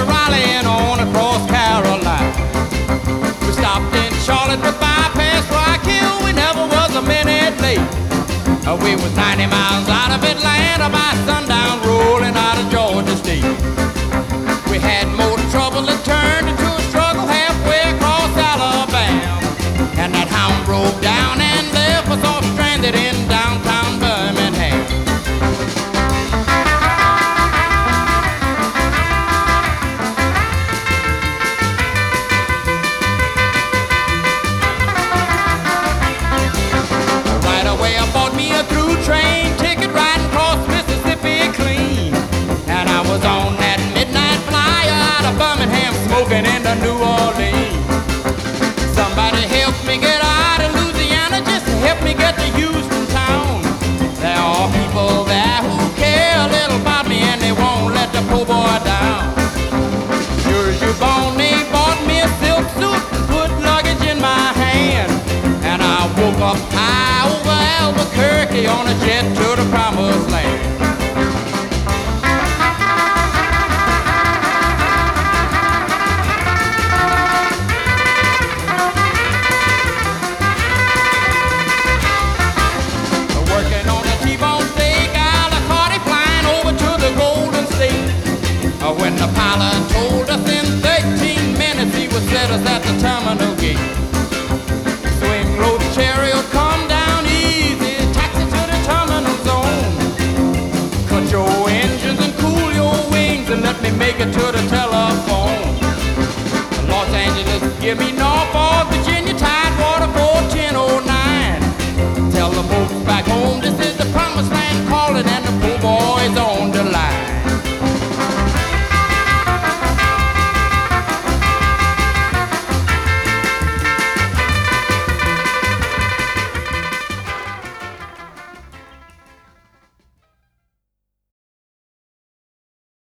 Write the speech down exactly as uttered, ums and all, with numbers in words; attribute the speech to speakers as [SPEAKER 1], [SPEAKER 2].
[SPEAKER 1] Raleigh and on across Carolina. We stopped in Charlotte with bypass Rock Hill. We never was a minute late. Uh, We was ninety miles out of Atlanta by sundown, rolling out of Georgia State. We had more trouble that turned into a struggle halfway across Alabama. And that hound broke down and left us all stranded in downtown Birmingham. Right away I bought me a through train ticket riding across Mississippi clean. And I was on that midnight flyer out of Birmingham smoking into New Orleans. Somebody help me get out of Louisiana, just help me get to Houston town. There are people there who care a little about me and they won't let the poor boy down. Sure as you're born, they bought me a silk suit and put luggage in my hand. And I woke up high over Albuquerque on a jet to the promised land.